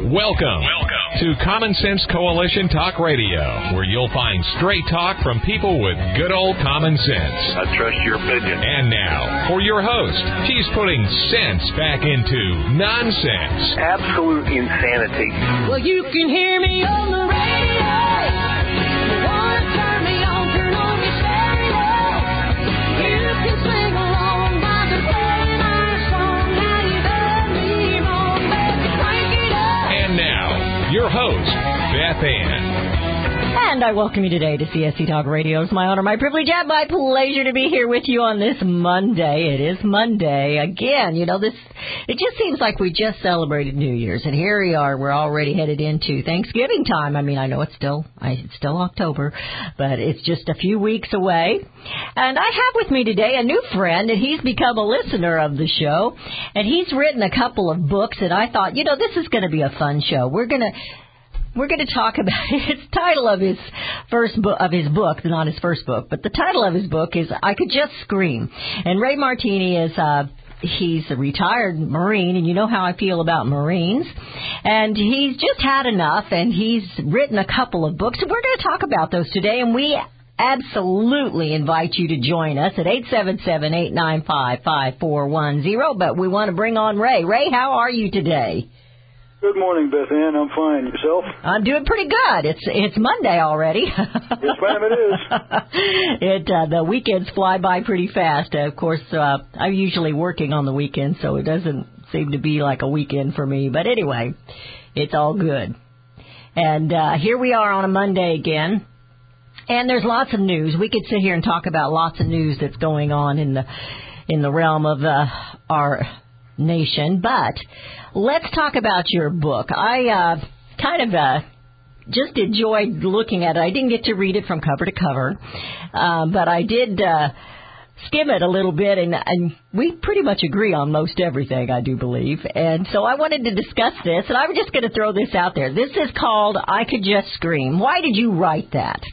Welcome to Common Sense Coalition Talk Radio, where you'll find straight talk from people with good old common sense. I trust your opinion. And now, for your host, she's putting sense back into nonsense. Absolute insanity. Well, you can hear me on the radio. You want to turn me on, turn on your stereo. You can sing along while they're playing our song. Now you've heard me wrong, baby, crank it up. And now, your host, Beth Ann. And I welcome you today to CSC Talk Radio. It's my honor, my privilege, and my pleasure to be here with you on this Monday. It is Monday. Again, you know, it just seems like we just celebrated New Year's, and here we are. We're already headed into Thanksgiving time. I mean, I know it's still October, but it's just a few weeks away. And I have with me today a new friend, and he's become a listener of the show, and he's written a couple of books, and I thought, you know, this is going to be a fun show. We're going to talk about his title of his book, not his first book, but the title of his book is I Could Just Scream. And Ray Martini is he's a retired Marine, and you know how I feel about Marines. And he's just had enough, and he's written a couple of books. And we're going to talk about those today, and we absolutely invite you to join us at 877-895-5410. But we want to bring on Ray. Ray, how are you today? Good morning, Beth Ann. I'm fine. Yourself? I'm doing pretty good. It's Monday already. Yes, ma'am, it is. The weekends fly by pretty fast. Of course, I'm usually working on the weekend, so it doesn't seem to be like a weekend for me. But anyway, it's all good. And here we are on a Monday again. And there's lots of news. We could sit here and talk about lots of news that's going on in the realm of our nation, but let's talk about your book. I just enjoyed looking at it. I didn't get to read it from cover to cover, but I did skim it a little bit, and we pretty much agree on most everything, I do believe. And so I wanted to discuss this, and I'm just going to throw this out there. This is called I Could Just Scream. Why did you write that?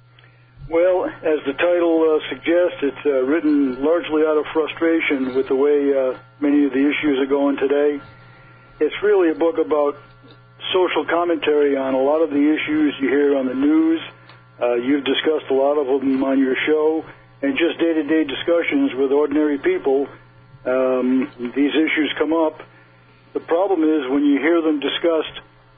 Well, as the title suggests, it's written largely out of frustration with the way many of the issues are going today. It's really a book about social commentary on a lot of the issues you hear on the news. You've discussed a lot of them on your show, and just day-to-day discussions with ordinary people. These issues come up. The problem is when you hear them discussed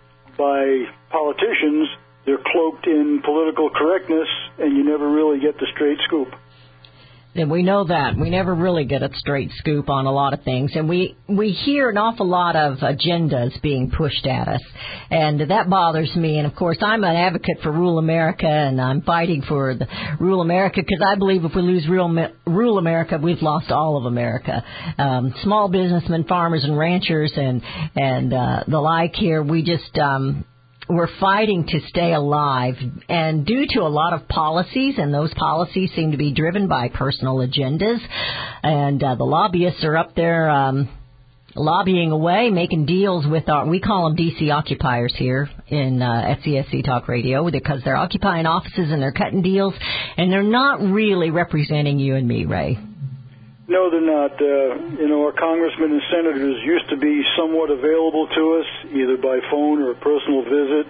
by politicians, they're cloaked in political correctness, and you never really get the straight scoop. And we know that. We never really get a straight scoop on a lot of things. And we hear an awful lot of agendas being pushed at us. And that bothers me. And, of course, I'm an advocate for rural America, and I'm fighting for the rural America because I believe if we lose rural America, we've lost all of America. Small businessmen, farmers, and ranchers and the like here, we just... we're fighting to stay alive, and due to a lot of policies, and those policies seem to be driven by personal agendas, and the lobbyists are up there lobbying away, making deals with we call them DC occupiers here at CSC Talk Radio, because they're occupying offices and they're cutting deals, and they're not really representing you and me, Ray. No, they're not. Our congressmen and senators used to be somewhat available to us, either by phone or a personal visit.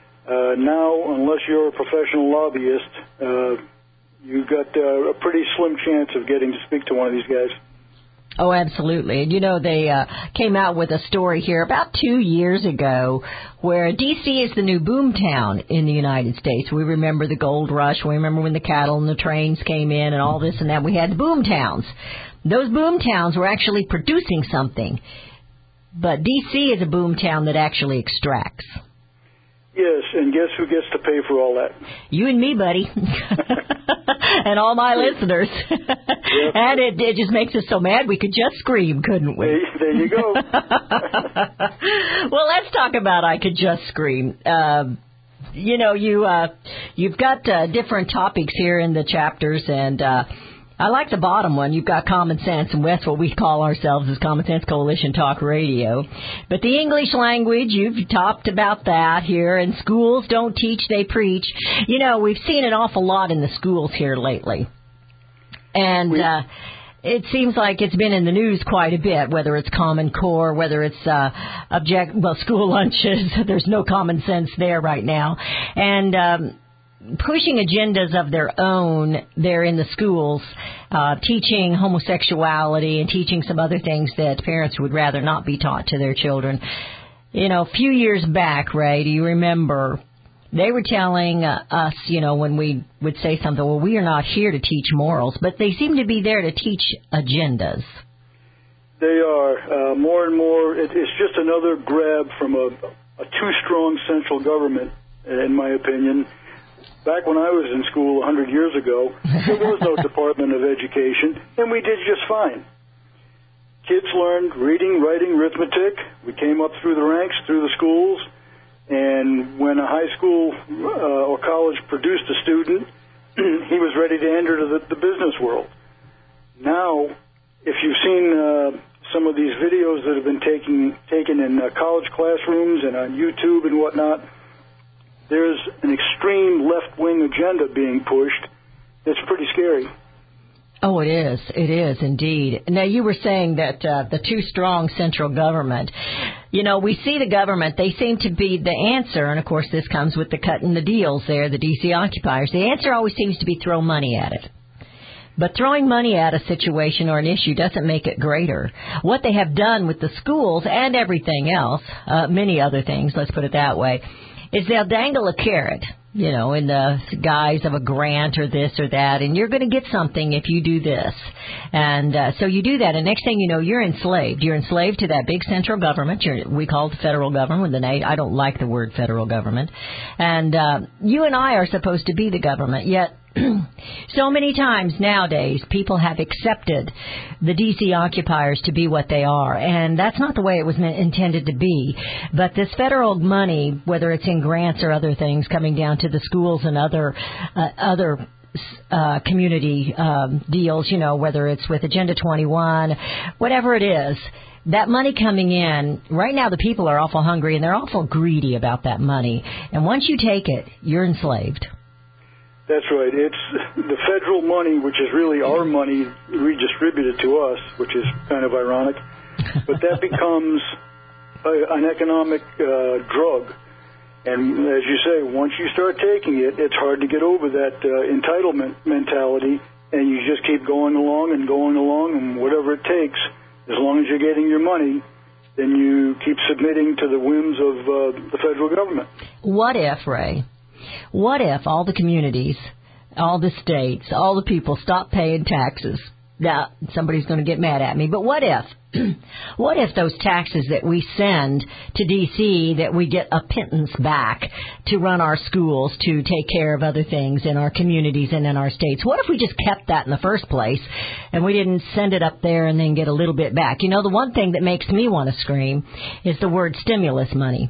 Now, unless you're a professional lobbyist, you've got a pretty slim chance of getting to speak to one of these guys. Oh, absolutely. And, they came out with a story here about 2 years ago where D.C. is the new boom town in the United States. We remember the gold rush. We remember when the cattle and the trains came in and all this and that. We had the boom towns. Those boom towns were actually producing something. But D.C. is a boom town that actually extracts. Yes, and guess who gets to pay for all that? You and me, buddy. And all my listeners. Yep. And it just makes us so mad we could just scream, couldn't we? There you go. Well, let's talk about I Could Just Scream. You've got different topics here in the chapters, and I like the bottom one. You've got common sense, and that's what we call ourselves as Common Sense Coalition Talk Radio. But the English language, you've talked about that here, and schools don't teach, they preach. We've seen an awful lot in the schools here lately. And it seems like it's been in the news quite a bit, whether it's Common Core, whether it's school lunches. There's no common sense there right now. And pushing agendas of their own there in the schools, teaching homosexuality and teaching some other things that parents would rather not be taught to their children. You know, a few years back, Ray, do you remember, they were telling us, you know, when we would say something, well, we are not here to teach morals, but they seem to be there to teach agendas. They are. More and more, it's just another grab from a too strong central government, in my opinion. Back when I was in school 100 years ago, there was no Department of Education, and we did just fine. Kids learned reading, writing, arithmetic. We came up through the ranks, through the schools, and when a high school or college produced a student, he was ready to enter the business world. Now, if you've seen some of these videos that have been taken in college classrooms and on YouTube and whatnot, there's an extreme left-wing agenda being pushed. It's pretty scary. Oh, it is. It is indeed. Now, you were saying that the too strong central government, you know, we see the government, they seem to be the answer, and of course this comes with the cutting the deals there, the D.C. occupiers. The answer always seems to be throw money at it. But throwing money at a situation or an issue doesn't make it greater. What they have done with the schools and everything else, many other things, let's put it that way, is they'll dangle a carrot, you know, in the guise of a grant or this or that, and you're going to get something if you do this. And so you do that, and next thing you know, you're enslaved. You're enslaved to that big central government. We call it the federal government with an A. I don't like the word federal government. And you and I are supposed to be the government, yet so many times nowadays, people have accepted the D.C. occupiers to be what they are, and that's not the way it was intended to be. But this federal money, whether it's in grants or other things, coming down to the schools and other community deals, you know, whether it's with Agenda 21, whatever it is, that money coming in, right now the people are awful hungry and they're awful greedy about that money. And once you take it, you're enslaved. That's right. It's the federal money, which is really our money redistributed to us, which is kind of ironic. But that becomes an economic drug. And as you say, once you start taking it, it's hard to get over that entitlement mentality, and you just keep going along, and whatever it takes, as long as you're getting your money, then you keep submitting to the whims of the federal government. What if, Ray? What if all the communities, all the states, all the people stop paying taxes? Now, somebody's going to get mad at me, but what if? What if those taxes that we send to D.C., that we get a pittance back to run our schools, to take care of other things in our communities and in our states? What if we just kept that in the first place and we didn't send it up there and then get a little bit back? You know, the one thing that makes me want to scream is the word stimulus money.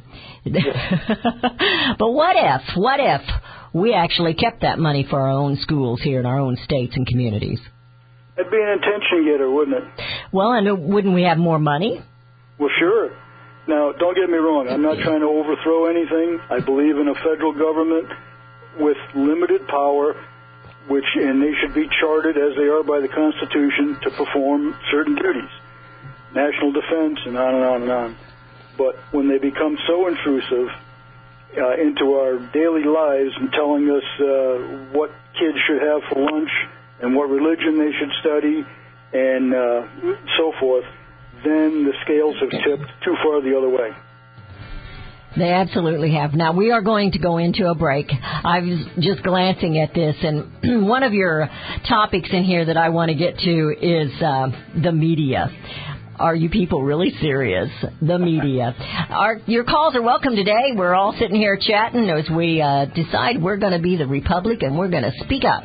But what if we actually kept that money for our own schools here in our own states and communities? That'd be an attention getter, wouldn't it? Well, and wouldn't we have more money? Well, sure. Now, don't get me wrong. I'm not trying to overthrow anything. I believe in a federal government with limited power, and they should be chartered as they are by the Constitution to perform certain duties, national defense, and on and on and on. But when they become so intrusive into our daily lives and telling us what kids should have for lunch and what religion they should study and so forth, then the scales have tipped too far the other way. They absolutely have. Now, we are going to go into a break. I was just glancing at this, and one of your topics in here that I want to get to is the media. Are you people really serious? The media. Your calls are welcome today. We're all sitting here chatting as we decide we're going to be the Republic and we're going to speak up.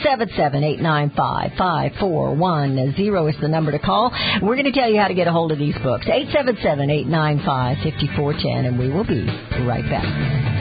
877-895-5410 is the number to call. We're going to tell you how to get a hold of these books. 877-895-5410, and we will be right back.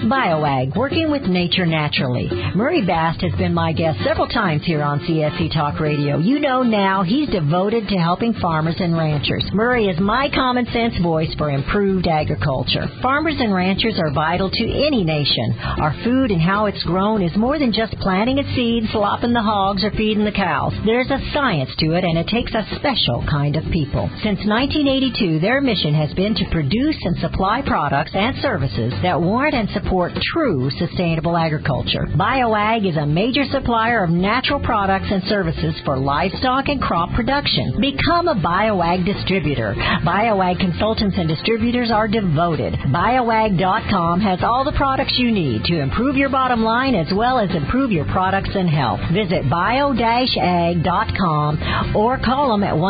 BioAg, working with nature naturally. Murray Bast has been my guest several times here on CSC Talk Radio. You know now he's devoted to helping farmers and ranchers. Murray is my common sense voice for improved agriculture. Farmers and ranchers are vital to any nation. Our food and how it's grown is more than just planting a seed, slopping the hogs, or feeding the cows. There's a science to it, and it takes a special kind of people. Since 1982, their mission has been to produce and supply products and services that warrant and support true sustainable agriculture. BioAg is a major supplier of natural products and services for livestock and crop production. Become a BioAg distributor. BioAg consultants and distributors are devoted. BioAg.com has all the products you need to improve your bottom line as well as improve your products and health. Visit bio-ag.com or call them at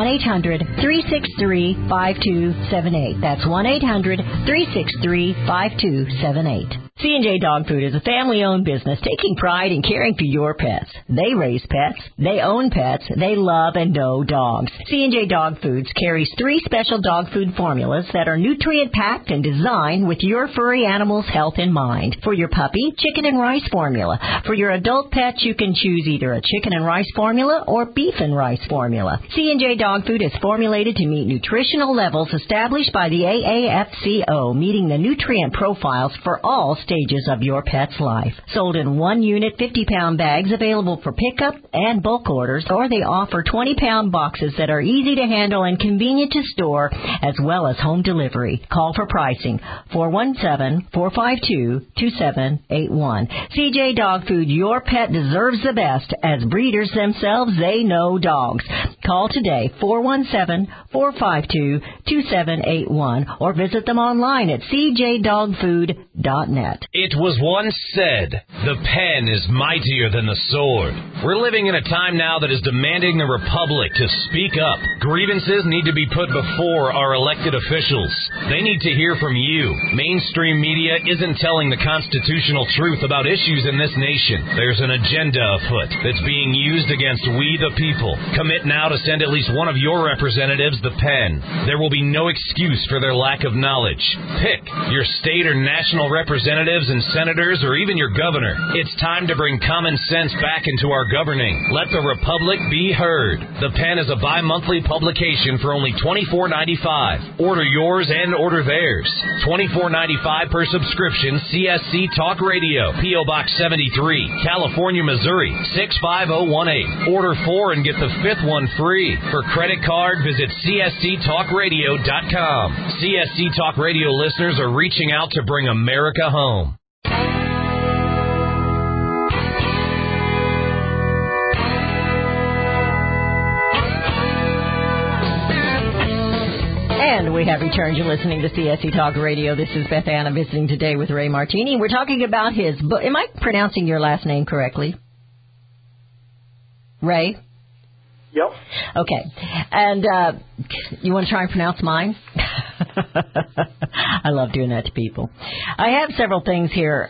1-800-363-5278. That's 1-800-363-5278. C&J Dog Food is a family-owned business taking pride in caring for your pets. They raise pets, they own pets, they love and know dogs. C&J Dog Foods carries 3 special dog food formulas that are nutrient-packed and designed with your furry animal's health in mind. For your puppy, chicken and rice formula. For your adult pet, you can choose either a chicken and rice formula or beef and rice formula. C&J Dog Food is formulated to meet nutritional levels established by the AAFCO, meeting the nutrient profiles for all stages of your pet's life. Sold in 1-unit 50-pound bags available for pickup and bulk orders, or they offer 20-pound boxes that are easy to handle and convenient to store, as well as home delivery. Call for pricing, 417-452-2781. CJ Dog Food, your pet deserves the best. As breeders themselves, they know dogs. Call today, 417-452-2781, or visit them online at cjdogfood.net. It was once said, the pen is mightier than the sword. We're living in a time now that is demanding the Republic to speak up. Grievances need to be put before our elected officials. They need to hear from you. Mainstream media isn't telling the constitutional truth about issues in this nation. There's an agenda afoot that's being used against we the people. Commit now to send at least one of your representatives the pen. There will be no excuse for their lack of knowledge. Pick your state or national representatives and senators, or even your governor. It's time to bring common sense back into our governing. Let the Republic be heard. The Pen is a bi-monthly publication for only $24.95. Order yours and order theirs. $24.95 per subscription. CSC Talk Radio, P.O. Box 73, California, Missouri 65018. Order 4 and get the 5th one free. For credit card, visit csctalkradio.com. CSC Talk Radio listeners are reaching out to bring America home. And we have returned. You're listening to CSC Talk Radio. This is Beth Anna visiting today with Ray Martini. We're talking about his book. Am I pronouncing your last name correctly? Ray? Yep. Okay. And you want to try and pronounce mine? I love doing that to people. I have several things here,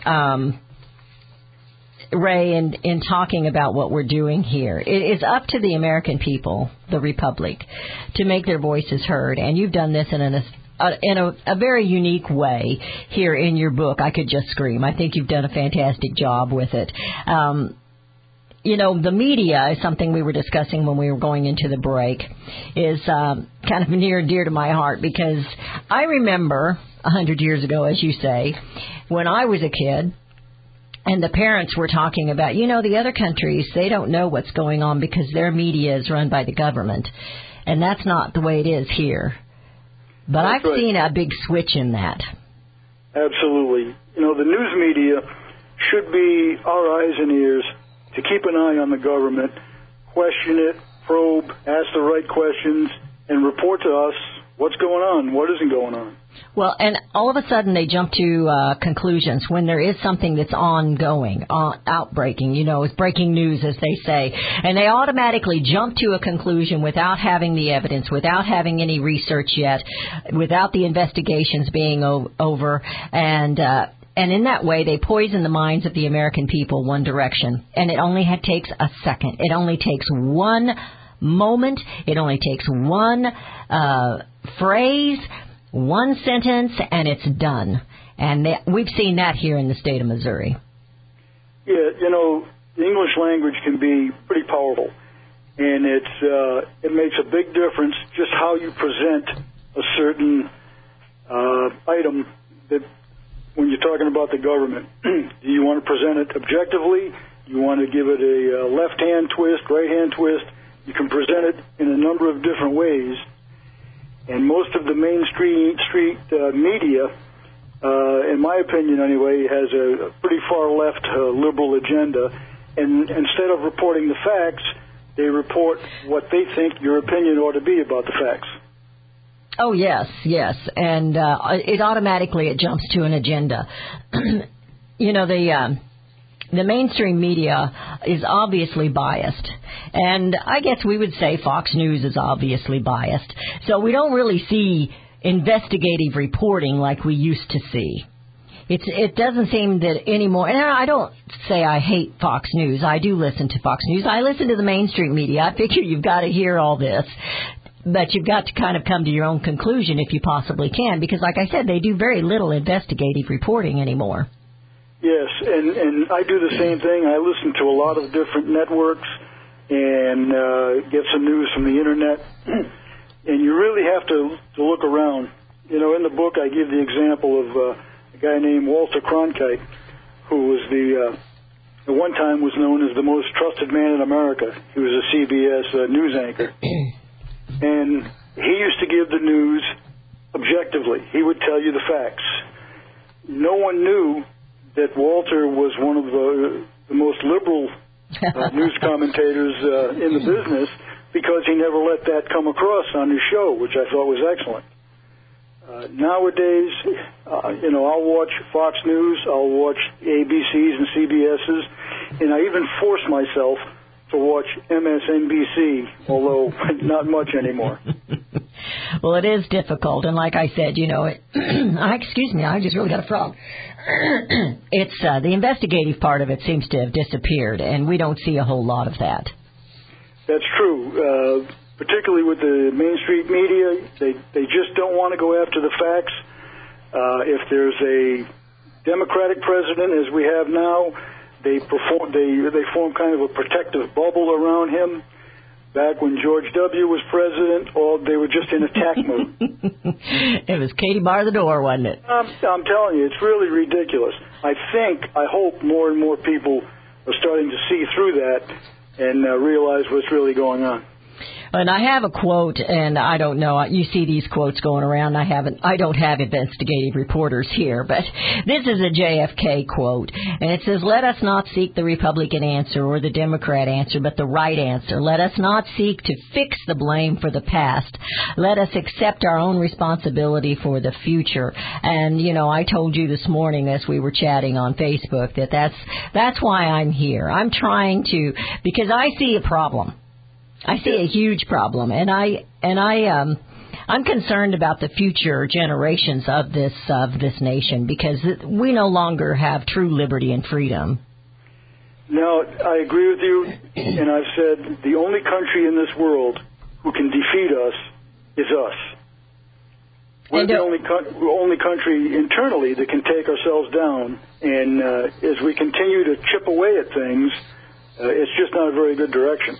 Ray, in talking about what we're doing here. It is up to the American people, the Republic, to make their voices heard. And you've done this in a very unique way here in your book. I could just scream. I think you've done a fantastic job with it. You know, the media is something we were discussing when we were going into the break, is kind of near and dear to my heart, because I remember 100 years ago, as you say, when I was a kid, and the parents were talking about, you know, the other countries, they don't know what's going on because their media is run by the government. And that's not the way it is here. But That's I've right. seen a big switch in that. Absolutely. You know, the news media should be our eyes and ears to keep an eye on the government, question it, probe, ask the right questions, and report to us what's going on, what isn't going on. Well, and all of a sudden they jump to conclusions when there is something that's ongoing, outbreaking, you know, it's breaking news, as they say. And they automatically jump to a conclusion without having the evidence, without having any research yet, without the investigations being over. And in that way, they poison the minds of the American people one direction. And it only takes a second. It only takes one moment. It only takes one phrase, one sentence and it's done. And we've seen that here in the state of Missouri. Yeah, you know, the English language can be pretty powerful, and it makes a big difference just how you present a certain item that when you're talking about the government. Do you want to present it objectively? Do you want to give it a left-hand twist, right-hand twist? You can present it in a number of different ways, and most of the mainstream media, in my opinion anyway, has a pretty far-left liberal agenda, and instead of reporting the facts, they report what they think your opinion ought to be about the facts. Oh, yes, and it automatically jumps to an agenda. You know, the mainstream media is obviously biased, and I guess we would say Fox News is obviously biased. So we don't really see investigative reporting like we used to see. It doesn't seem that anymore, and I don't say I hate Fox News. I do listen to Fox News. I listen to the mainstream media. I figure you've got to hear all this, but you've got to kind of come to your own conclusion if you possibly can, because like I said, they do very little investigative reporting anymore. Yes, and I do the same thing. I listen to a lot of different networks and get some news from the Internet, and you really have to look around. You know, in the book I give the example of a guy named Walter Cronkite, who was at one time was known as the most trusted man in America. He was a CBS news anchor. And he used to give the news objectively. He would tell you the facts. No one knew that Walter was one of the most liberal news commentators in the business, because he never let that come across on his show, which I thought was excellent. Nowadays, you know, I'll watch Fox News, I'll watch ABCs and CBS's, and I even force myself to watch MSNBC, although not much anymore. Well, it is difficult, and like I said, you know, excuse me, I just really got a frog. It's the investigative part of it seems to have disappeared, and we don't see a whole lot of that. That's true. Particularly with the mainstream media, they just don't want to go after the facts. If there's a Democratic president, as we have now, they form kind of a protective bubble around him. Back when George W. was president, they were just in attack mode. It was Katie bar the door, wasn't it? I'm telling you, it's really ridiculous. I hope more and more people are starting to see through that and realize what's really going on. And I have a quote, and I don't know, you see these quotes going around. I don't have investigative reporters here, but this is a JFK quote, and it says, "Let us not seek the Republican answer or the Democrat answer, but the right answer. Let us not seek to fix the blame for the past. Let us accept our own responsibility for the future." And, you know, I told you this morning as we were chatting on Facebook that that's why I'm here. I'm trying to, because I see a problem. I see a huge problem, and I'm concerned about the future generations of this nation, because we no longer have true liberty and freedom. No, I agree with you, and I've said the only country in this world who can defeat us is us. We're the only country internally that can take ourselves down, and as we continue to chip away at things, it's just not a very good direction.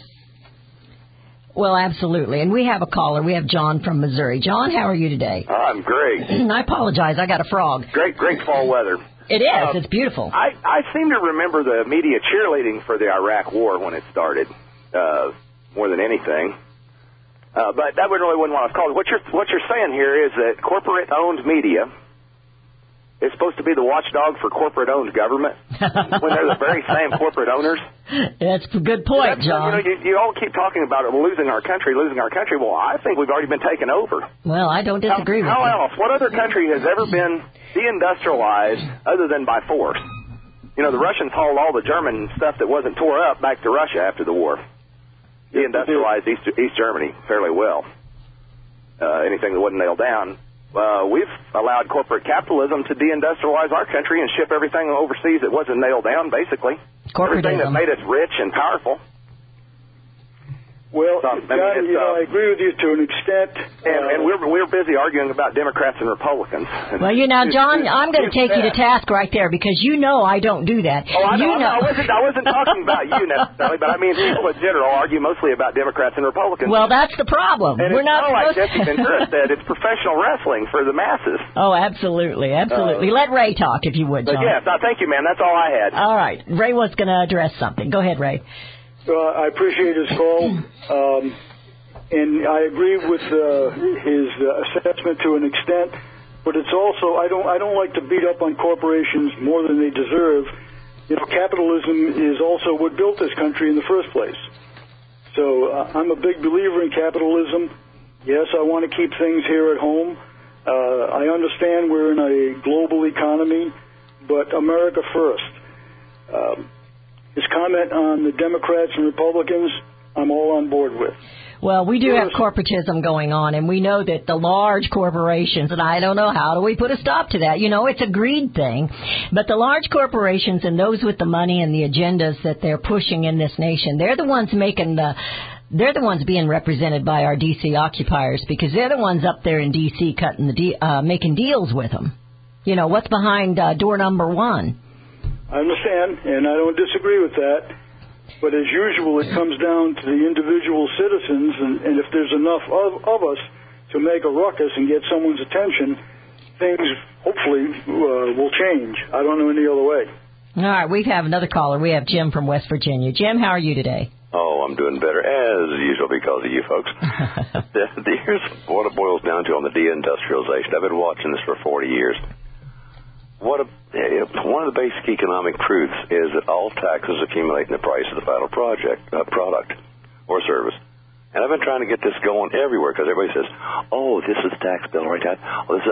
Well, absolutely. And we have a caller. We have John from Missouri. John, how are you today? I'm great. I apologize. I got a frog. Great fall weather. It is. It's beautiful. I seem to remember the media cheerleading for the Iraq War when it started, more than anything. But that really wasn't what I was called. What you're saying here is that corporate-owned media is supposed to be the watchdog for corporate-owned government when they're the very same corporate owners. That's a good point, John. You know, you all keep talking about losing our country. Well, I think we've already been taken over. Well, I don't disagree with you. How else? What other country has ever been deindustrialized other than by force? You know, the Russians hauled all the German stuff that wasn't tore up back to Russia after the war. Deindustrialized East Germany fairly well. Anything that wasn't nailed down. We've allowed corporate capitalism to deindustrialize our country and ship everything overseas that wasn't nailed down, basically. Everything that made us rich and powerful. Well, John, I agree with you to an extent. And we're busy arguing about Democrats and Republicans. Well, John, I'm going to take you to task right there because I don't do that. Oh, I wasn't talking about you necessarily, but I mean people in general argue mostly about Democrats and Republicans. Well, that's the problem. And we're not like Jesse Ventura said, it's professional wrestling for the masses. Oh, absolutely. Let Ray talk if you would, John. Yes, thank you, man. That's all I had. All right. Ray was going to address something. Go ahead, Ray. I appreciate his call, and I agree with his assessment to an extent. But it's also I don't like to beat up on corporations more than they deserve. Capitalism is also what built this country in the first place. So I'm a big believer in capitalism. Yes, I want to keep things here at home. I understand we're in a global economy, but America first. His comment on the Democrats and Republicans, I'm all on board with. Well, we do have corporatism going on, and we know that the large corporations, and I don't know, how do we put a stop to that? It's a greed thing. But the large corporations and those with the money and the agendas that they're pushing in this nation, they're the ones they're the ones being represented by our D.C. occupiers because they're the ones up there in D.C. making deals with them. What's behind door number one? I understand, and I don't disagree with that. But as usual, it comes down to the individual citizens, and if there's enough of us to make a ruckus and get someone's attention, things hopefully will change. I don't know any other way. All right, we have another caller. We have Jim from West Virginia. Jim, how are you today? Oh, I'm doing better, as usual, because of you folks. Here's what it boils down to on the deindustrialization. I've been watching this for 40 years. One of the basic economic truths is that all taxes accumulate in the price of the final product or service. And I've been trying to get this going everywhere because everybody says, "Oh, this is the tax bill right now.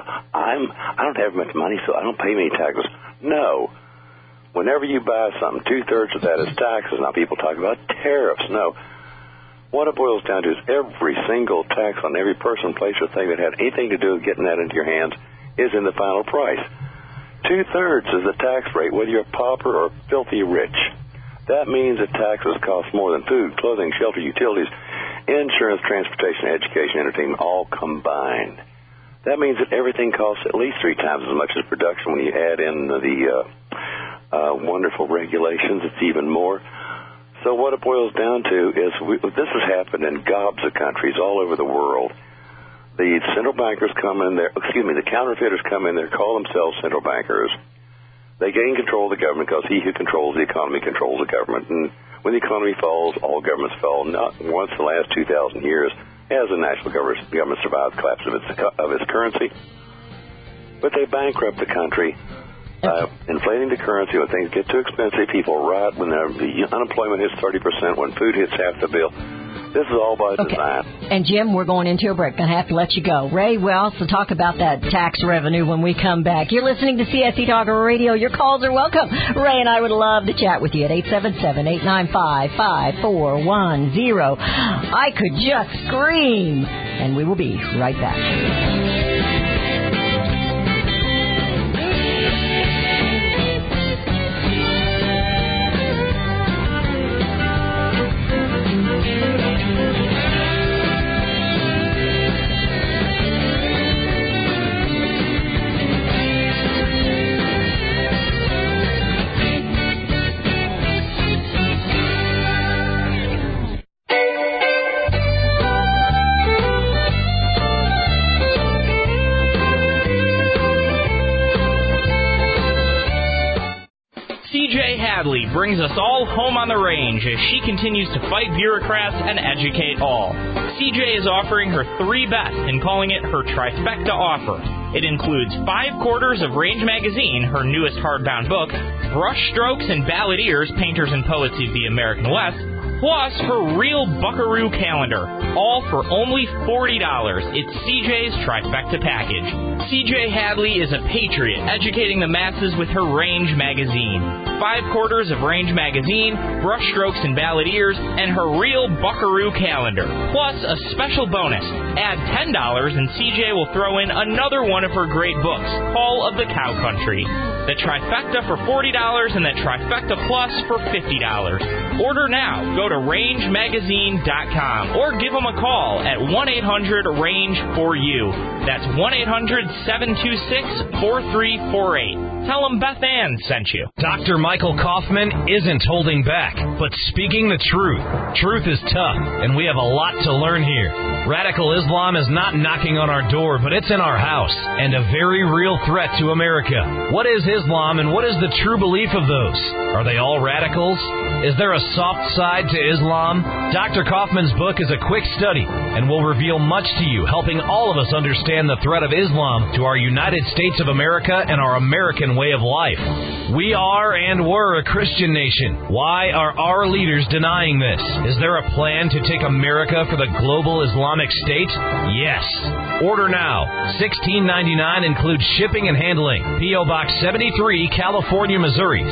I don't have much money, so I don't pay many taxes." No. Whenever you buy something, 2/3 of that is taxes. Now people talk about tariffs. No. What it boils down to is every single tax on every person, place, or thing that had anything to do with getting that into your hands is in the final price. 2/3 is the tax rate, whether you're a pauper or filthy rich. That means that taxes cost more than food, clothing, shelter, utilities, insurance, transportation, education, entertainment, all combined. That means that everything costs at least 3 times as much as production. When you add in the wonderful regulations, it's even more. So what it boils down to is this has happened in gobs of countries all over the world. The central bankers come in there, the counterfeiters come in there, call themselves central bankers. They gain control of the government because he who controls the economy controls the government. And when the economy falls, all governments fall. Not once in the last 2,000 years has the national government survived the collapse of its currency. But they bankrupt the country, inflating the currency. When things get too expensive, people riot. When the unemployment hits 30%, when food hits half the bill. This is all by design. And, Jim, we're going into a break. Going to have to let you go. Ray, we'll also talk about that tax revenue when we come back. You're listening to CSC Talk Radio. Your calls are welcome. Ray and I would love to chat with you at 877-895-5410. I could just scream. And we will be right back. Brings us all home on the range as she continues to fight bureaucrats and educate all. CJ is offering her 3 best and calling it her trifecta offer. It includes 5 quarters of Range Magazine, her newest hardbound book, Brush Strokes and Balladeers, Painters and Poets of the American West, plus her real Buckaroo calendar, all for only $40. It's CJ's trifecta package. CJ Hadley is a patriot, educating the masses with her Range Magazine. 5 quarters of Range Magazine, Brush Strokes and Balladeers, and her real Buckaroo calendar. Plus a special bonus, Add $10 and CJ will throw in another one of her great books, Call of the Cow Country. The trifecta for $40 and the trifecta plus for $50. Order now. Go to rangemagazine.com or give them a call at 1-800-RANGE-4U. That's 1-800-726-4348. Tell them Beth Ann sent you. Dr. Michael Kaufman isn't holding back, but speaking the truth. Truth is tough, and we have a lot to learn here. Radical Islam is not knocking on our door, but it's in our house, and a very real threat to America. What is Islam, and what is the true belief of those? Are they all radicals? Is there a soft side to Islam? Dr. Kaufman's book is a quick study and will reveal much to you, helping all of us understand the threat of Islam to our United States of America and our American way of life. We are and were a Christian nation. Why are our leaders denying this? Is there a plan to take America for the global Islamic State? Yes. Order now. $16.99 includes shipping and handling. P.O. Box 73, California, Missouri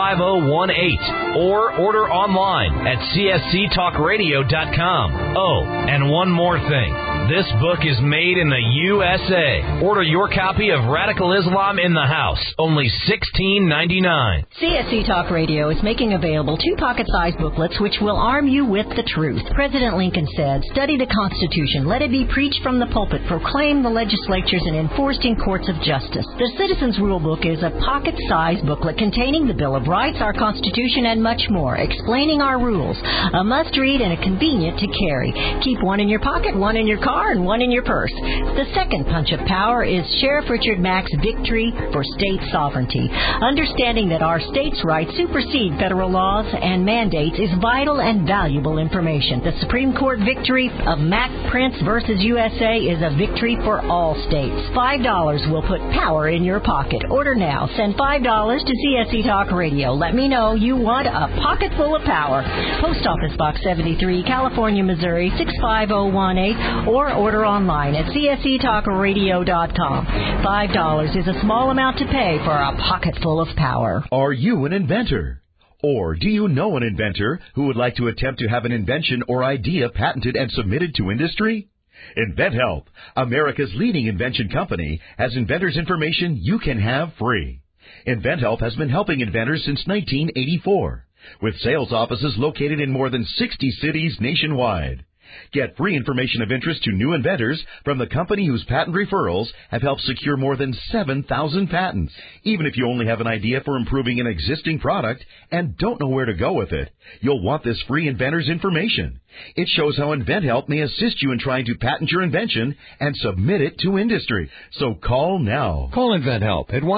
65018. Or order online at csctalkradio.com. Oh, and one more thing. This book is made in the USA. Order your copy of Radical Islam in the House. Only $16.99. CSC Talk Radio is making available 2 pocket-sized booklets which will arm you with the truth. President Lincoln said, "Study the Constitution. Let it be preached from the pulpit, proclaimed the legislatures, and enforced in courts of justice." The Citizens Rule Book is a pocket-sized booklet containing the Bill of Rights, our Constitution, and much more, explaining our rules. A must-read and a convenient to carry. Keep one in your pocket, one in your car, and one in your purse. The second punch of power is Sheriff Richard Mack's Victory for State Sovereignty. Understanding that our states' rights supersede federal laws and mandates is vital and valuable information. The Supreme Court victory of Mack Prince versus USA is a victory for all states. $5 will put power in your pocket. Order now. Send $5 to CSC Talk Radio. Let me know you want a pocket full of power. Post Office Box 73, California, Missouri 65018, or order online at csctalkradio.com. $5 is a small amount to pay for a pocket full of power. Are you an inventor? Or do you know an inventor who would like to attempt to have an invention or idea patented and submitted to industry? InventHelp, America's leading invention company, has inventors' information you can have free. InventHelp has been helping inventors since 1984, with sales offices located in more than 60 cities nationwide. Get free information of interest to new inventors from the company whose patent referrals have helped secure more than 7,000 patents. Even if you only have an idea for improving an existing product and don't know where to go with it, you'll want this free inventor's information. It shows how InventHelp may assist you in trying to patent your invention and submit it to industry. So call now. Call InventHelp at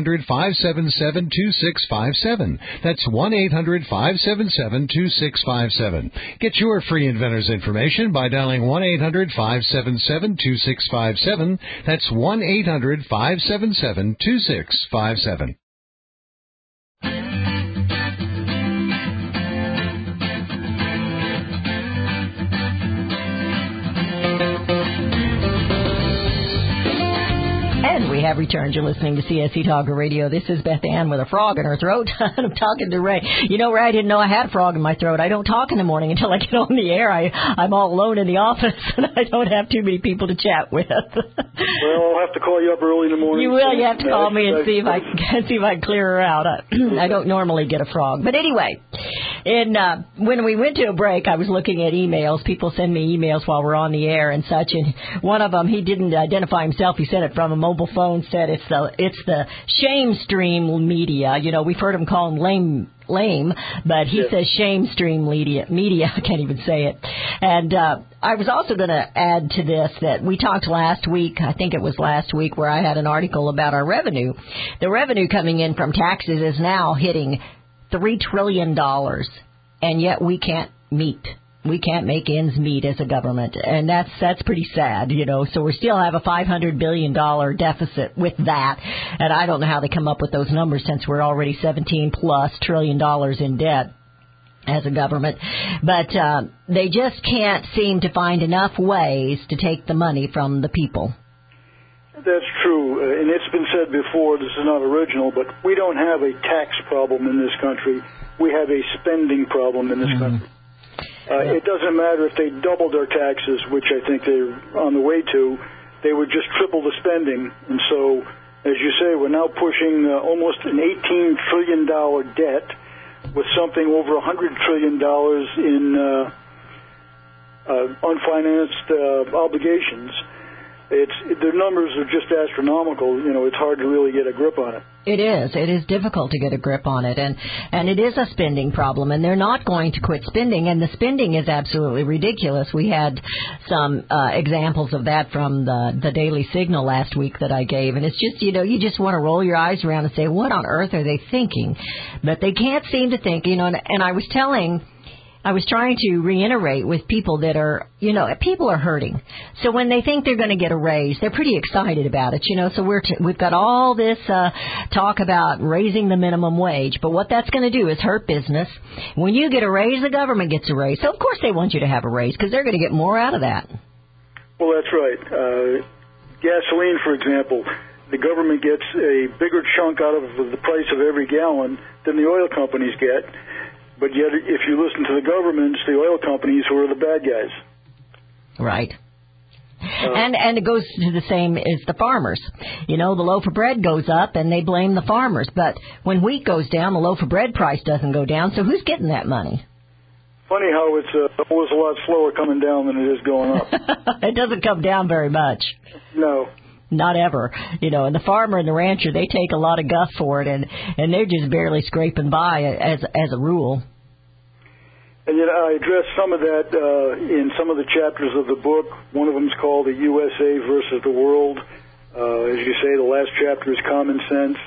1-800-577-2657. That's 1-800-577-2657. Get your free inventor's information by dialing 1-800-577-2657. That's 1-800-577-2657. And we have returned. You're listening to CSC Talk Radio. This is Beth Ann with a frog in her throat. I'm talking to Ray. You know, Ray, I didn't know I had a frog in my throat. I don't talk in the morning until I get on the air. I'm all alone in the office, and I don't have too many people to chat with. Well, I'll have to call you up early in the morning. You will. You have to call me and see if I can clear her out. I don't normally get a frog. But anyway, when we went to a break, I was looking at emails. People send me emails while we're on the air and such. And one of them, he didn't identify himself. He sent it from a mobile phone. Said it's the Shamestream Media. You know, we've heard him call him lame, but he says Shamestream Media. I can't even say it. And I was also going to add to this that we talked last week, I think it was last week, where I had an article about our revenue. The revenue coming in from taxes is now hitting $3 trillion, and yet we can't meet. We can't make ends meet as a government, and that's pretty sad, you know. So we still have a $500 billion deficit with that, and I don't know how they come up with those numbers since we're already $17+ trillion in debt as a government. But they just can't seem to find enough ways to take the money from the people. That's true, and it's been said before, this is not original, but we don't have a tax problem in this country. We have a spending problem in this country. It doesn't matter if they doubled their taxes, which I think they're on the way to. They would just triple the spending. And so, as you say, we're now pushing almost an $18 trillion debt with something over $100 trillion in unfinanced obligations. The numbers are just astronomical. You know, it's hard to really get a grip on it. It is. It is difficult to get a grip on it, and it is a spending problem, and they're not going to quit spending, and the spending is absolutely ridiculous. We had some examples of that from the Daily Signal last week that I gave, and it's just, you know, you just want to roll your eyes around and say, what on earth are they thinking? But they can't seem to think, you know, and I was trying to reiterate with people that are, you know, people are hurting. So when they think they're going to get a raise, they're pretty excited about it, you know. So we've got all this talk about raising the minimum wage, but what that's going to do is hurt business. When you get a raise, the government gets a raise. So of course they want you to have a raise because they're going to get more out of that. Well, that's right. Gasoline, for example, the government gets a bigger chunk out of the price of every gallon than the oil companies get. But yet, if you listen to the governments, the oil companies who are the bad guys. Right. And it goes to the same as the farmers. You know, the loaf of bread goes up, and they blame the farmers. But when wheat goes down, the loaf of bread price doesn't go down. So who's getting that money? Funny how it's always a lot slower coming down than it is going up. It doesn't come down very much. No. Not ever. You know, and the farmer and the rancher, they take a lot of guff for it, and they're just barely scraping by as a rule. And yet I address some of that in some of the chapters of the book. One of them is called The USA versus the World. As you say, the last chapter is Common Sense.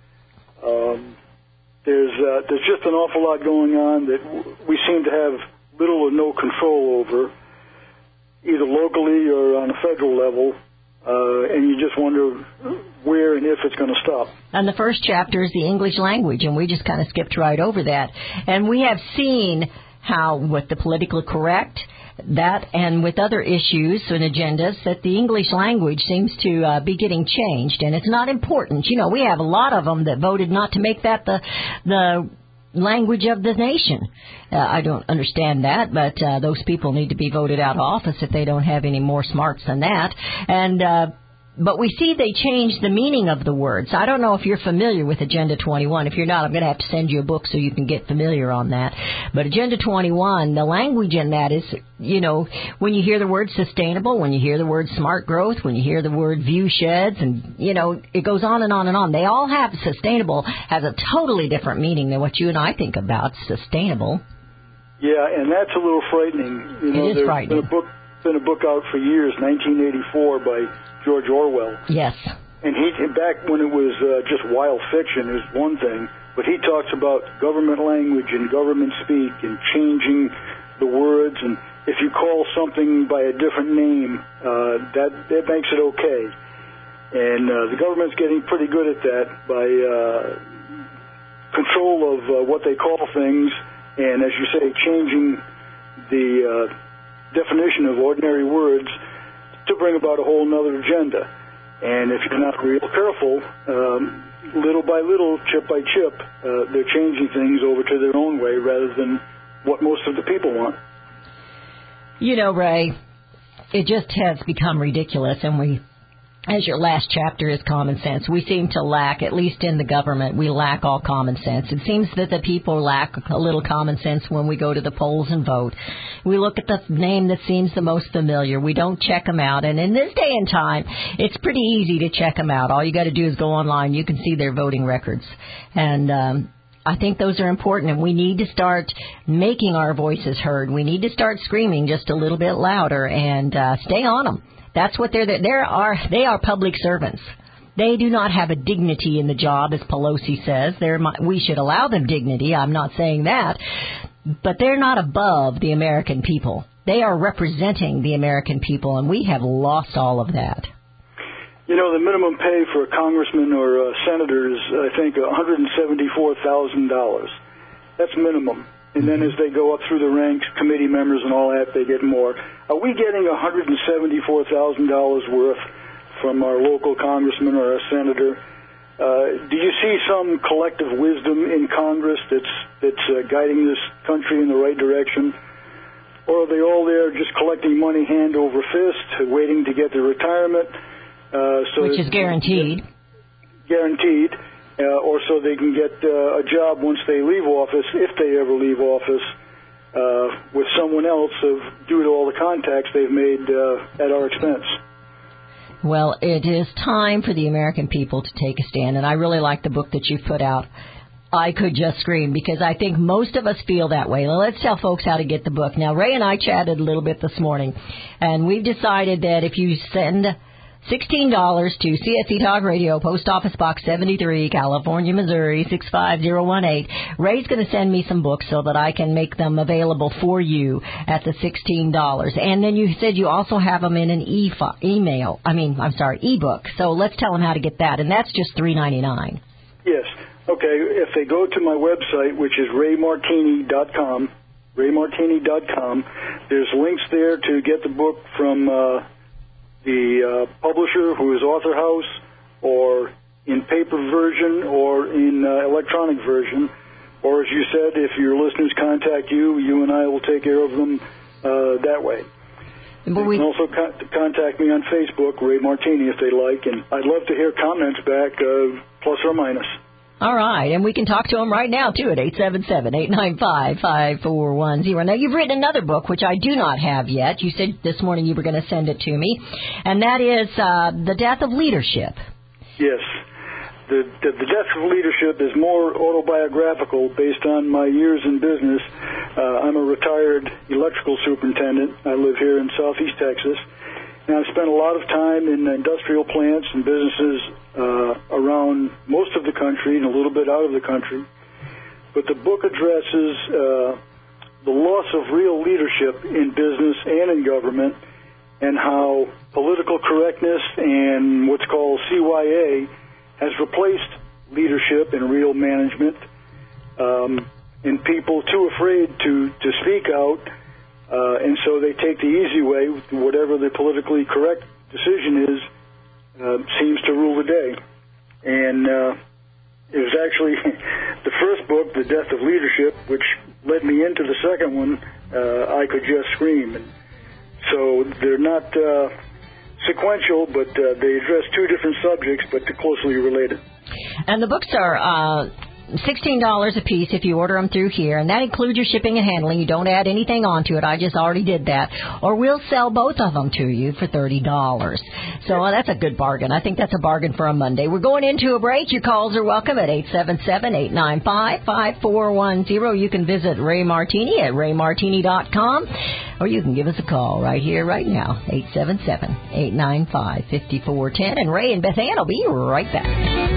There's just an awful lot going on that we seem to have little or no control over, either locally or on a federal level. And you just wonder where and if it's going to stop. And the first chapter is the English language, and we just kind of skipped right over that. And we have seen how, with the politically correct, that and with other issues and agendas, that the English language seems to be getting changed, and it's not important. You know, we have a lot of them that voted not to make that the language of the nation. I don't understand that, but those people need to be voted out of office if they don't have any more smarts than that. And but we see they change the meaning of the words. I don't know if you're familiar with Agenda 21. If you're not, I'm going to have to send you a book so you can get familiar on that. But Agenda 21, the language in that is, you know, when you hear the word sustainable, when you hear the word smart growth, when you hear the word view sheds, and, you know, it goes on and on and on. They all have sustainable, has a totally different meaning than what you and I think about sustainable. Yeah, and that's a little frightening. You know, it is frightening. Been a book out for years, 1984, by George Orwell. Yes. And back when it was just wild fiction is one thing, but he talks about government language and government speak and changing the words, and if you call something by a different name, that makes it okay. And the government's getting pretty good at that by control of what they call things, and as you say, changing the definition of ordinary words to bring about a whole other agenda. And if you're not real careful, little by little, chip by chip, they're changing things over to their own way rather than what most of the people want. You know, Ray, it just has become ridiculous, and as your last chapter is common sense, we seem to lack, at least in the government, we lack all common sense. It seems that the people lack a little common sense when we go to the polls and vote. We look at the name that seems the most familiar. We don't check them out. And in this day and time, it's pretty easy to check them out. All you got to do is go online. You can see their voting records. And I think those are important, and we need to start making our voices heard. We need to start screaming just a little bit louder and stay on them. That's what they are public servants. They do not have a dignity in the job, as Pelosi says. We should allow them dignity. I'm not saying that. But they're not above the American people. They are representing the American people, and we have lost all of that. You know, the minimum pay for a congressman or a senator is, I think, $174,000. That's minimum. And then as they go up through the ranks, committee members and all that, they get more. Are we getting $174,000 worth from our local congressman or a senator? Do you see some collective wisdom in Congress that's guiding this country in the right direction? or are they all there just collecting money hand over fist, waiting to get their retirement? Which is guaranteed. Guaranteed. Or so they can get a job once they leave office, if they ever leave office, with someone else due to all the contacts they've made at our expense. Well, it is time for the American people to take a stand, and I really like the book that you've put out. I could just scream, because I think most of us feel that way. Well, let's tell folks how to get the book. Now, Ray and I chatted a little bit this morning, and we've decided that if you send $16 to CSC Talk Radio, Post Office Box 73, California, Missouri, 65018. Ray's going to send me some books so that I can make them available for you at the $16. And then you said you also have them in an ebook. So let's tell them how to get that. And that's just $3.99. Yes. Okay. If they go to my website, which is raymartini.com, there's links there to get the book from the publisher, who is Author House, or in paper version or in electronic version. Or, as you said, if your listeners contact you, you and I will take care of them that way. They can also contact me on Facebook, Ray Martini, if they like, and I'd love to hear comments back, plus or minus. All right, and we can talk to them right now, too, at 877-895-5410. Now, you've written another book, which I do not have yet. You said this morning you were going to send it to me, and that is The Death of Leadership. Yes. The Death of Leadership is more autobiographical based on my years in business. I'm a retired electrical superintendent. I live here in southeast Texas. And I've spent a lot of time in industrial plants and businesses around most of the country and a little bit out of the country. But the book addresses the loss of real leadership in business and in government, and how political correctness and what's called CYA has replaced leadership and real management, and people too afraid to speak out. And so they take the easy way, whatever the politically correct decision is, seems to rule the day. And it was actually the first book, The Death of Leadership, which led me into the second one, I Could Just Scream. And so they're not sequential, but they address two different subjects, but they're closely related. And the books are $16 a piece if you order them through here, and that includes your shipping and handling. You don't add anything onto it. I just already did that. Or we'll sell both of them to you for $30. So that's a good bargain. I think that's a bargain for a Monday. We're going into a break. Your calls are welcome at 877-895-5410. You can visit Ray Martini at raymartini.com, or you can give us a call right here, right now, 877-895-5410. And Ray and Beth Ann will be right back.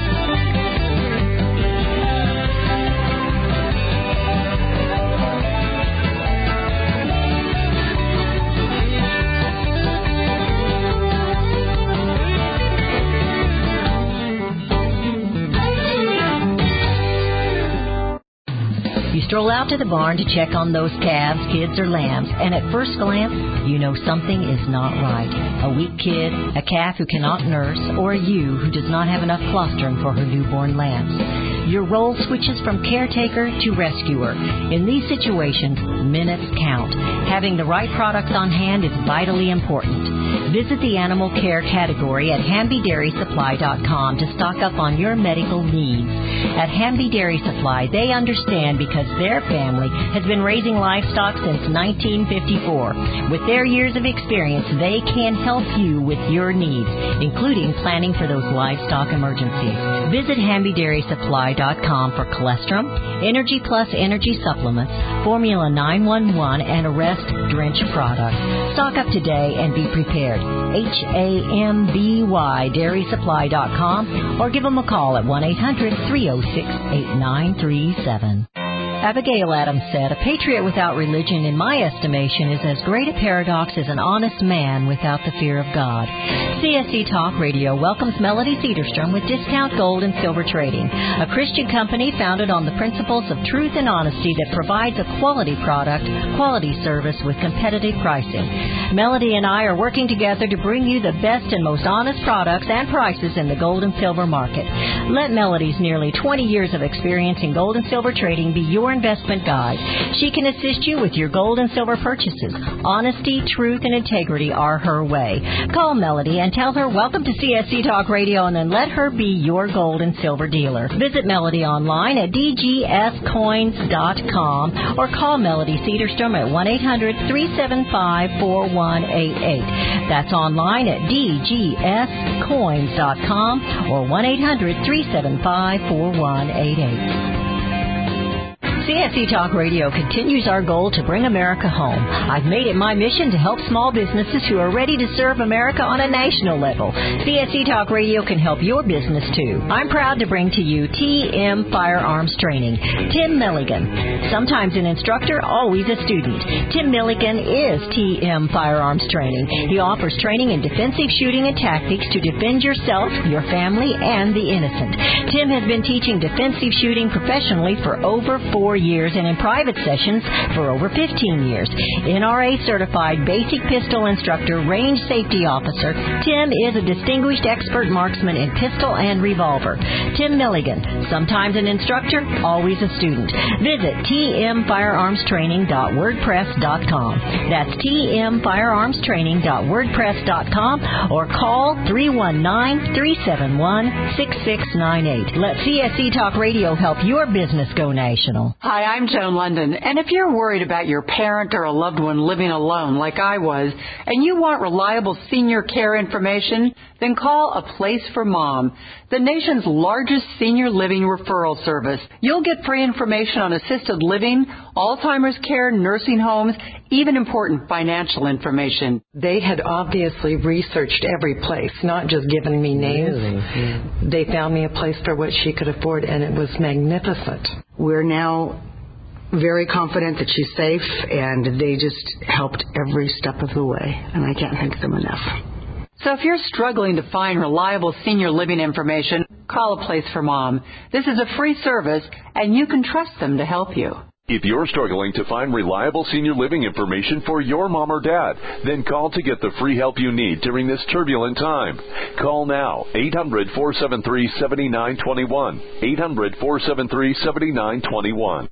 Stroll out to the barn to check on those calves, kids, or lambs, and at first glance, you know something is not right. A weak kid, a calf who cannot nurse, or a ewe who does not have enough colostrum for her newborn lambs. Your role switches from caretaker to rescuer. In these situations, minutes count. Having the right products on hand is vitally important. Visit the animal care category at HambyDairySupply.com to stock up on your medical needs. At Hamby Dairy Supply, they understand because their family has been raising livestock since 1954. With their years of experience, they can help you with your needs, including planning for those livestock emergencies. Visit HambyDairySupply.com for colostrum, Energy Plus energy supplements, Formula 911, and Arrest Drench products. Stock up today and be prepared. HAMBY DairySupply.com, or give them a call at 1-800-306-8937. Abigail Adams said, "A patriot without religion, in my estimation, is as great a paradox as an honest man without the fear of God." CSC Talk Radio welcomes Melody Cederstrom with Discount Gold and Silver Trading, a Christian company founded on the principles of truth and honesty that provides a quality product, quality service with competitive pricing. Melody and I are working together to bring you the best and most honest products and prices in the gold and silver market. Let Melody's nearly 20 years of experience in gold and silver trading be your investment guide. She can assist you with your gold and silver purchases. Honesty, truth, and integrity are her way. Call Melody and tell her welcome to CSC Talk Radio, and then let her be your gold and silver dealer. Visit Melody online at dgscoins.com or call Melody Cedarstrom at 1-800-375-4188. That's online at dgscoins.com or 1-800-375-4188. CSC Talk Radio continues our goal to bring America home. I've made it my mission to help small businesses who are ready to serve America on a national level. CSC Talk Radio can help your business too. I'm proud to bring to you TM Firearms Training. Tim Milligan, sometimes an instructor, always a student. Tim Milligan is TM Firearms Training. He offers training in defensive shooting and tactics to defend yourself, your family, and the innocent. Tim has been teaching defensive shooting professionally for over 4 years and in private sessions for over 15 years. NRA certified basic pistol instructor, range safety officer, Tim is a distinguished expert marksman in pistol and revolver. Tim Milligan, sometimes an instructor, always a student. Visit tmfirearmstraining.wordpress.com. That's tmfirearmstraining.wordpress.com or call 319-371-6698. Let CSC Talk Radio help your business go national. Hi, I'm Joan London, and if you're worried about your parent or a loved one living alone like I was, and you want reliable senior care information, then call A Place for Mom, the nation's largest senior living referral service. You'll get free information on assisted living, Alzheimer's care, nursing homes, even important financial information. They had obviously researched every place, not just given me names. Really? They found me a place for what she could afford, and it was magnificent. We're now very confident that she's safe, and they just helped every step of the way, and I can't thank them enough. So if you're struggling to find reliable senior living information, call A Place for Mom. This is a free service, and you can trust them to help you. If you're struggling to find reliable senior living information for your mom or dad, then call to get the free help you need during this turbulent time. Call now, 800-473-7921, 800-473-7921.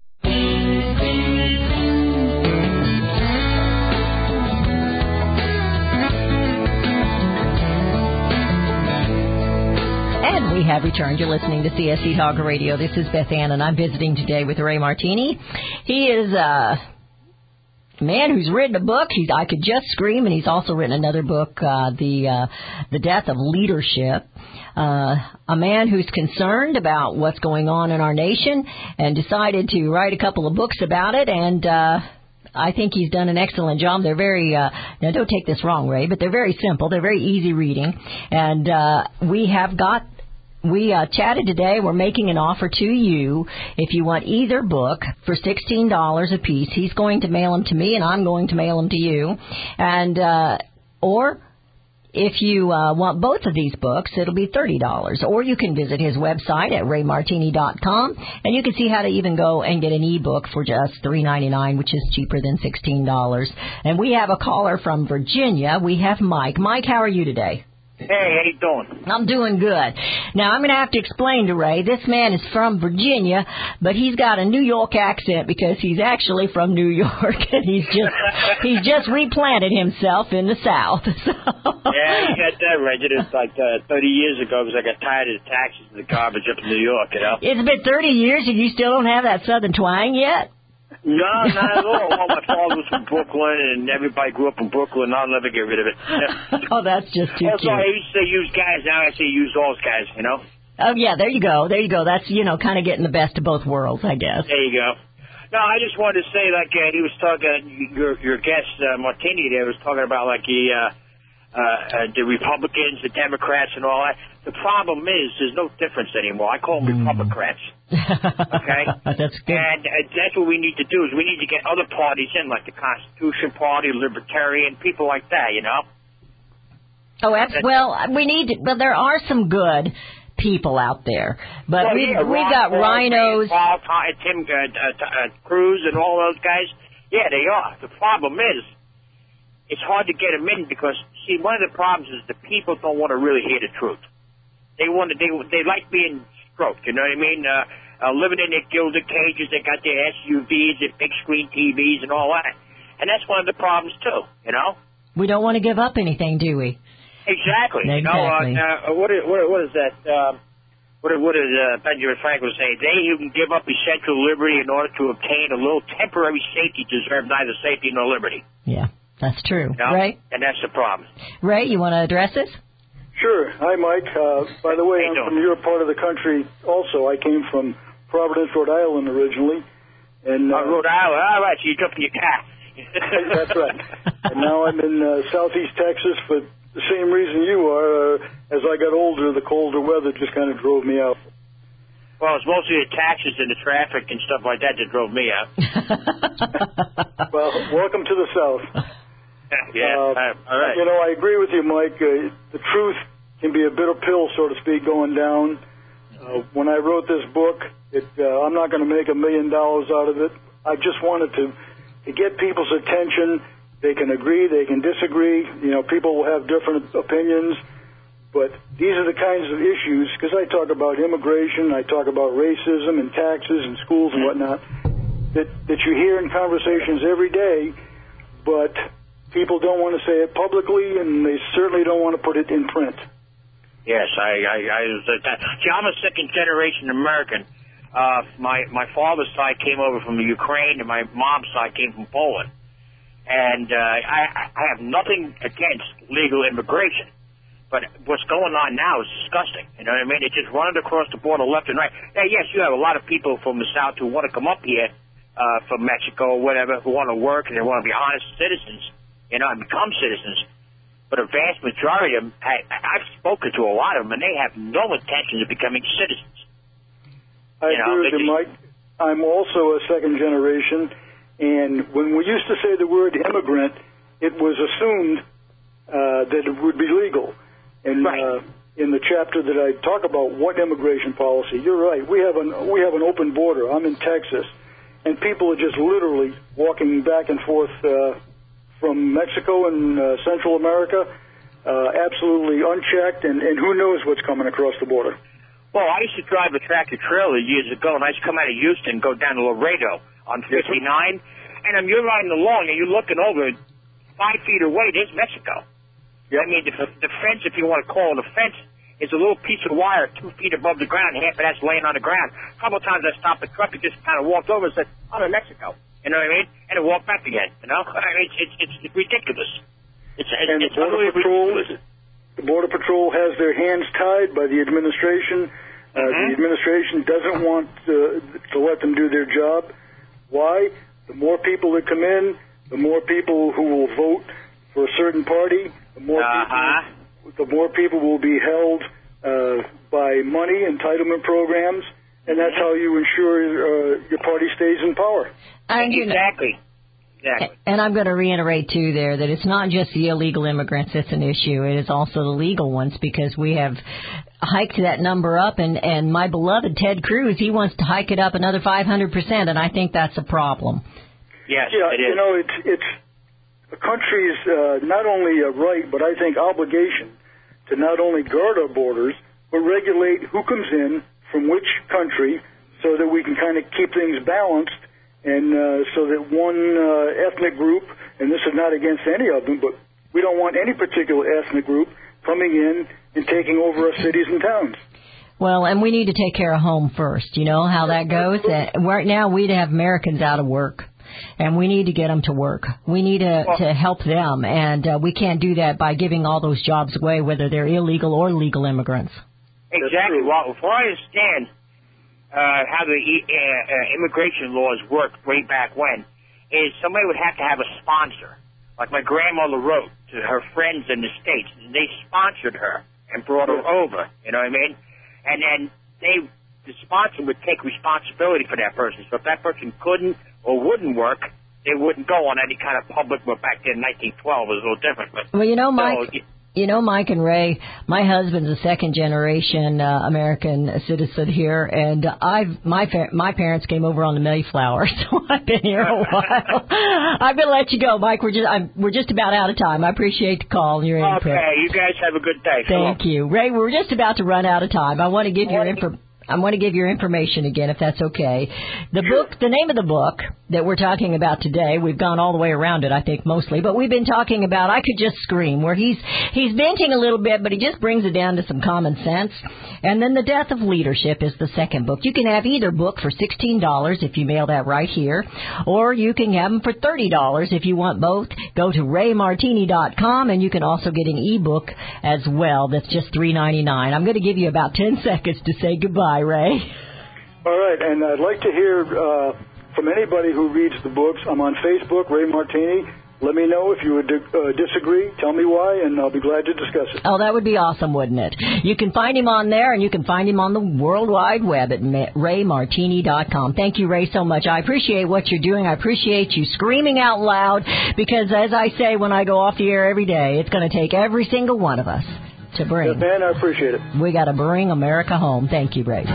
We have returned. You're listening to CSC Talk Radio. This is Beth Ann, and I'm visiting today with Ray Martini. He is a man who's written a book. I Could Just Scream, and he's also written another book, The Death of Leadership. A man who's concerned about what's going on in our nation and decided to write a couple of books about it, and I think he's done an excellent job. They're very, now don't take this wrong, Ray, but they're very simple. They're very easy reading, and we chatted today. We're making an offer to you if you want either book for $16 a piece. He's going to mail them to me, and I'm going to mail them to you. And or if you want both of these books, it'll be $30. Or you can visit his website at raymartini.com, and you can see how to even go and get an ebook for just $3.99, which is cheaper than $16. And we have a caller from Virginia. We have Mike. Mike, how are you today? Hey, how you doing? I'm doing good. Now, I'm going to have to explain to Ray, this man is from Virginia, but he's got a New York accent because he's actually from New York, and he's just replanted himself in the South. So. Yeah, you got that right. It was like 30 years ago because I got tired of the taxes and the garbage up in New York, you know. It's been 30 years and you still don't have that Southern twang yet? No, not at all. Well, my father was from Brooklyn, and everybody grew up in Brooklyn. I'll never get rid of it. Oh, that's just too also, cute. I used to use guys. Now I say use those guys, you know? Oh, yeah, there you go. There you go. That's, kind of getting the best of both worlds, I guess. There you go. No, I just wanted to say, like, he was talking, your guest, Martini there, was talking about, like, the Republicans, the Democrats, and all that. The problem is there's no difference anymore. I call them Republicrats. Okay? That's good. And that's what we need to do is we need to get other parties in, like the Constitution Party, Libertarian, people like that, you know? Oh, well, there are some good people out there. But we got rhinos. Tim Cruz and all those guys. Yeah, they are. The problem is it's hard to get them in because, see, one of the problems is the people don't want to really hear the truth. They like being stroked, you know what I mean? living in their gilded cages. They got their SUVs, their big screen TVs, and all that. And that's one of the problems too. You know. We don't want to give up anything, do we? Exactly. You know. What is that? What did Benjamin Franklin say? They who can give up essential liberty in order to obtain a little temporary safety deserve neither safety nor liberty. Yeah, that's true. You know? Ray? And that's the problem. Ray, you want to address this? Sure. Hi, Mike. By the way, I'm from your part of the country also. I came from Providence, Rhode Island originally. And Rhode Island. All right, so you took from your cat. That's right. And now I'm in southeast Texas for the same reason you are. As I got older, the colder weather just kind of drove me out. Well, it's mostly the taxes and the traffic and stuff like that drove me out. Well, welcome to the South. Yeah, all right. You know, I agree with you, Mike. The truth can be a bitter pill, so to speak, going down. When I wrote this book, I'm not going to make $1 million out of it. I just wanted to get people's attention. They can agree, they can disagree. You know, people will have different opinions. But these are the kinds of issues, because I talk about immigration, I talk about racism and taxes and schools and whatnot, that you hear in conversations every day, but people don't want to say it publicly, and they certainly don't want to put it in print. Yes, see, I'm a second-generation American. My father's side came over from the Ukraine, and my mom's side came from Poland. And I have nothing against legal immigration. But what's going on now is disgusting. You know what I mean? It's just running across the border left and right. Now, yes, you have a lot of people from the South who want to come up here from Mexico or whatever, who want to work and they want to be honest citizens, you know, and become citizens. But a vast majority of them, I've spoken to a lot of them, and they have no intention of becoming citizens. I agree with you, Mike. I'm also a second generation. And when we used to say the word immigrant, it was assumed that it would be legal. And in the chapter that I talk about what immigration policy, you're right. We have an open border. I'm in Texas, and people are just literally walking back and forth from Mexico and Central America, absolutely unchecked, and who knows what's coming across the border. Well, I used to drive a tractor trailer years ago, and I used to come out of Houston and go down to Laredo on 59, and you're riding along, and you're looking over 5 feet away, there's Mexico. Yep. I mean, the fence, if you want to call it a fence, is a little piece of wire 2 feet above the ground, half of that's laying on the ground. A couple of times I stopped the truck and just kind of walked over and said, I'm in Mexico. You know what I mean? And it walked back again, you know? I mean, it's ridiculous. It's ridiculous. The Border Patrol has their hands tied by the administration. The administration doesn't want to let them do their job. Why? The more people that come in, the more people who will vote for a certain party, the more people will be held by money, entitlement programs, and that's how you ensure your party stays in power. Exactly. And I'm going to reiterate, too, there, that it's not just the illegal immigrants that's an issue. It is also the legal ones, because we have hiked that number up, and my beloved Ted Cruz, he wants to hike it up another 500%, and I think that's a problem. Yes, yeah, it is. You know, it's the country's not only a right, but I think obligation to not only guard our borders, but regulate who comes in from which country so that we can kind of keep things balanced. And so that one ethnic group, and this is not against any of them, but we don't want any particular ethnic group coming in and taking over our cities and towns. Well, and we need to take care of home first. You know how that goes? Right now we have Americans out of work, and we need to get them to work. We need to help them, and we can't do that by giving all those jobs away, whether they're illegal or legal immigrants. Exactly. Well, before I understand how the immigration laws worked way back when, is somebody would have to have a sponsor. Like my grandmother wrote to her friends in the States, and they sponsored her and brought her over, you know what I mean? And then the sponsor would take responsibility for that person. So if that person couldn't or wouldn't work, they wouldn't go on any kind of public, but back then 1912 was a little different. But well, Mike and Ray, my husband's a second-generation American citizen here, and my parents came over on the Mayflower, so I've been here a while. I'm going to let you go, Mike. We're just about out of time. I appreciate the call and your input. Okay, you guys have a good day. Thank you, Ray. We're just about to run out of time. I want to give your I'm going to give your information again, if that's okay. The name of the book that we're talking about today, we've gone all the way around it, I think, mostly, but we've been talking about I Could Just Scream, where he's venting a little bit, but he just brings it down to some common sense. And then The Death of Leadership is the second book. You can have either book for $16 if you mail that right here, or you can have them for $30 if you want both. Go to raymartini.com, and you can also get an ebook as well that's just $3.99. I'm going to give you about 10 seconds to say goodbye, Ray. All right, and I'd like to hear from anybody who reads the books. I'm on Facebook, Ray Martini. Let me know if you would disagree. Tell me why, and I'll be glad to discuss it. Oh, that would be awesome, wouldn't it? You can find him on there, and you can find him on the World Wide Web at raymartini.com. Thank you, Ray, so much. I appreciate what you're doing. I appreciate you screaming out loud, because as I say when I go off the air every day, it's going to take every single one of us to bring. Yes, man, I appreciate it. We got to bring America home. Thank you, Ray.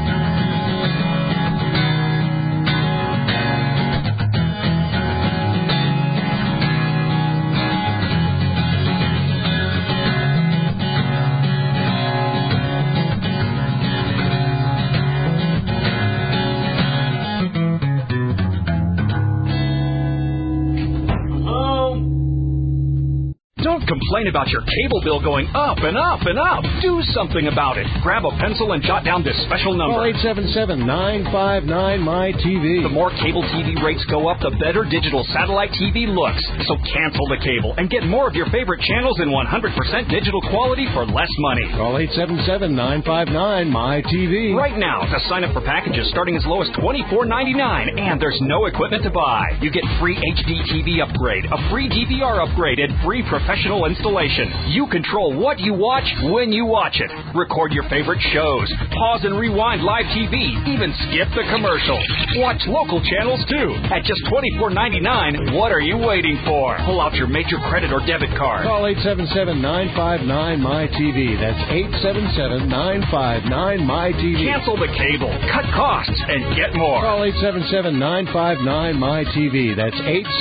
Complain about your cable bill going up and up and up. Do something about it. Grab a pencil and jot down this special number. Call 877-959-MY-TV. The more cable TV rates go up, the better digital satellite TV looks. So cancel the cable and get more of your favorite channels in 100% digital quality for less money. Call 877-959-MY-TV. Right now to sign up for packages starting as low as $24.99, and there's no equipment to buy. You get free HD TV upgrade, a free DVR upgrade, and free professional installation. You control what you watch when you watch it. Record your favorite shows. Pause and rewind live TV. Even skip the commercials. Watch local channels too. At just $24.99, what are you waiting for? Pull out your major credit or debit card. Call 877-959-MY-TV. That's 877-959-MY-TV. Cancel the cable. Cut costs and get more. Call 877-959-MY-TV. That's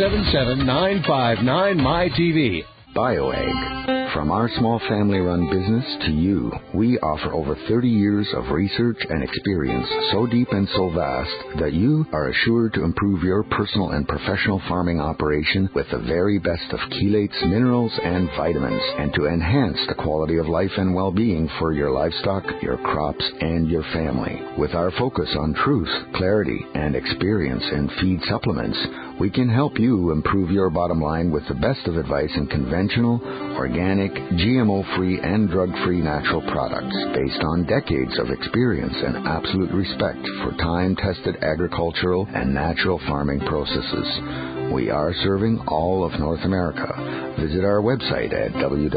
877-959-MY-TV. BioAg. From our small family-run business to you, we offer over 30 years of research and experience so deep and so vast that you are assured to improve your personal and professional farming operation with the very best of chelates, minerals, and vitamins, and to enhance the quality of life and well-being for your livestock, your crops, and your family. With our focus on truth, clarity, and experience in feed supplements, we can help you improve your bottom line with the best of advice in conventional, organic, GMO-free, and drug-free natural products based on decades of experience and absolute respect for time-tested agricultural and natural farming processes. We are serving all of North America. Visit our website at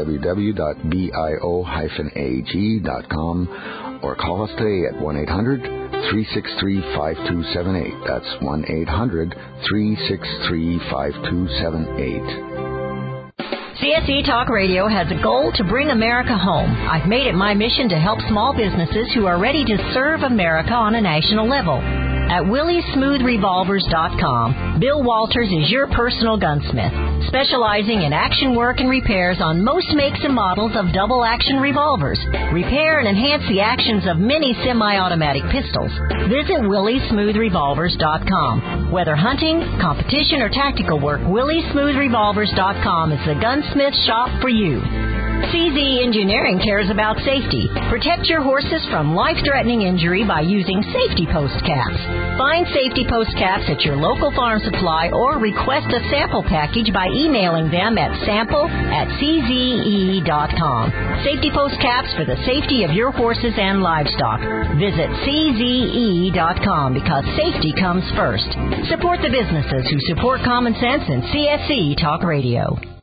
www.bio-ag.com or call us today at 1-800-363-5278. That's 1-800-363-5278. CSE Talk Radio has a goal to bring America home. I've made it my mission to help small businesses who are ready to serve America on a national level. At WillieSmoothRevolvers.com, Bill Walters is your personal gunsmith, specializing in action work and repairs on most makes and models of double-action revolvers. Repair and enhance the actions of many semi-automatic pistols. Visit WillieSmoothRevolvers.com. Whether hunting, competition, or tactical work, WillieSmoothRevolvers.com is the gunsmith shop for you. CZ Engineering cares about safety. Protect your horses from life-threatening injury by using safety post caps. Find safety post caps at your local farm supply or request a sample package by emailing them at sample@czee.com. Safety post caps for the safety of your horses and livestock. Visit czee.com because safety comes first. Support the businesses who support common sense and CSE Talk Radio.